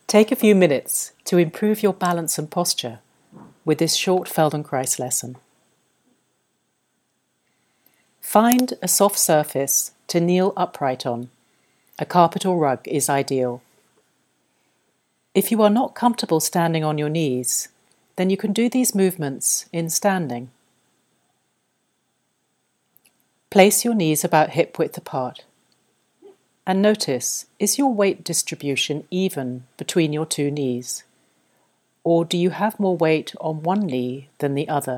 Take a few minutes to improve your balance and posture with this short Feldenkrais lesson. Find a soft surface to kneel upright on. A carpet or rug is ideal. If you are not comfortable standing on your knees, then you can do these movements in standing. Place your knees about hip width apart. And notice, is your weight distribution even between your two knees? Or do you have more weight on one knee than the other?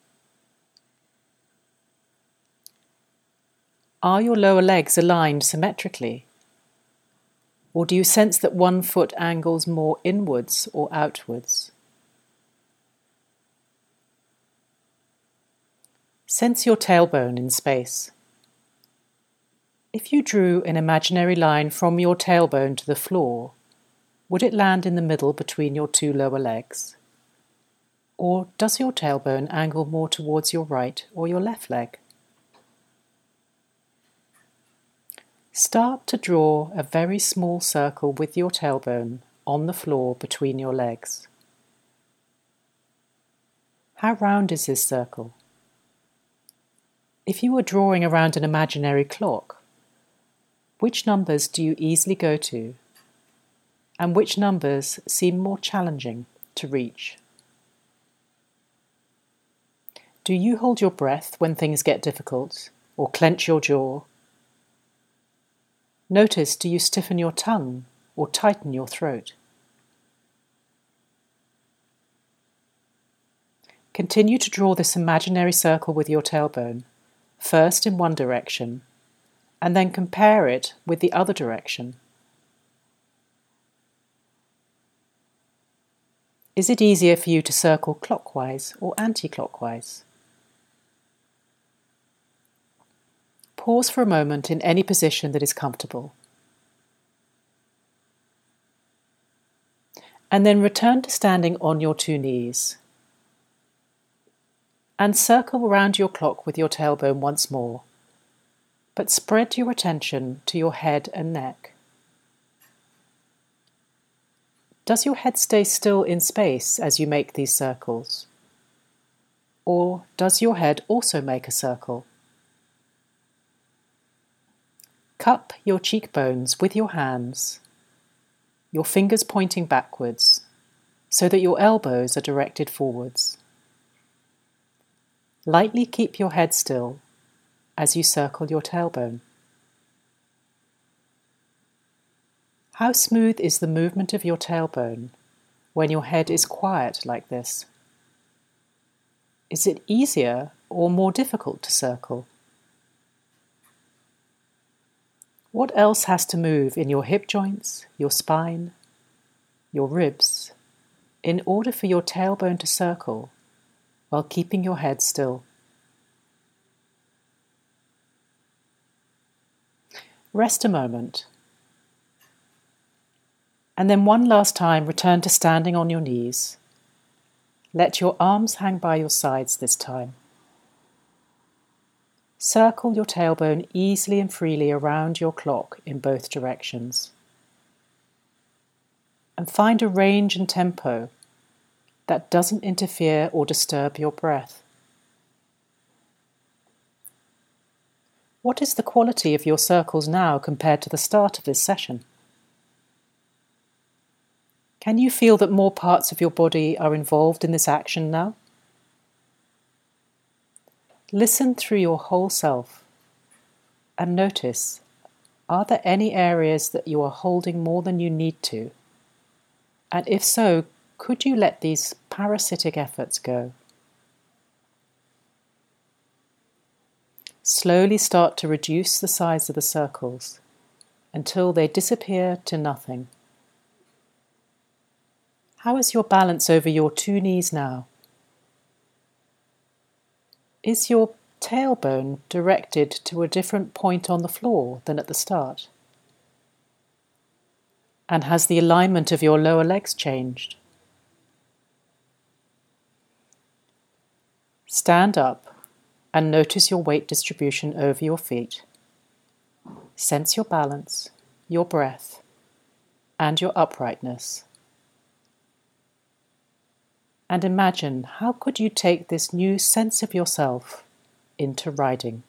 Are your lower legs aligned symmetrically? Or do you sense that one foot angles more inwards or outwards? Sense your tailbone in space. If you drew an imaginary line from your tailbone to the floor, would it land in the middle between your two lower legs? Or does your tailbone angle more towards your right or your left leg? Start to draw a very small circle with your tailbone on the floor between your legs. How round is this circle? If you were drawing around an imaginary clock, which numbers do you easily go to, and which numbers seem more challenging to reach? Do you hold your breath when things get difficult, or clench your jaw? Notice, do you stiffen your tongue or tighten your throat? Continue to draw this imaginary circle with your tailbone, first in one direction, and then compare it with the other direction. Is it easier for you to circle clockwise or anti-clockwise? Pause for a moment in any position that is comfortable. And then return to standing on your two knees. And circle around your clock with your tailbone once more, but spread your attention to your head and neck. Does your head stay still in space as you make these circles? Or does your head also make a circle? Cup your cheekbones with your hands, your fingers pointing backwards, so that your elbows are directed forwards. Lightly keep your head still as you circle your tailbone. How smooth is the movement of your tailbone when your head is quiet like this? Is it easier or more difficult to circle? What else has to move in your hip joints, your spine, your ribs, in order for your tailbone to circle while keeping your head still? Rest a moment, and then one last time return to standing on your knees. Let your arms hang by your sides this time. Circle your tailbone easily and freely around your clock in both directions. And find a range and tempo that doesn't interfere or disturb your breath. What is the quality of your circles now compared to the start of this session? Can you feel that more parts of your body are involved in this action now? Listen through your whole self and notice, are there any areas that you are holding more than you need to? And if so, could you let these parasitic efforts go? Slowly start to reduce the size of the circles until they disappear to nothing. How is your balance over your two knees now? Is your tailbone directed to a different point on the floor than at the start? And has the alignment of your lower legs changed? Stand up and notice your weight distribution over your feet. Sense your balance, your breath, and your uprightness. and imagine how could you take this new sense of yourself into riding.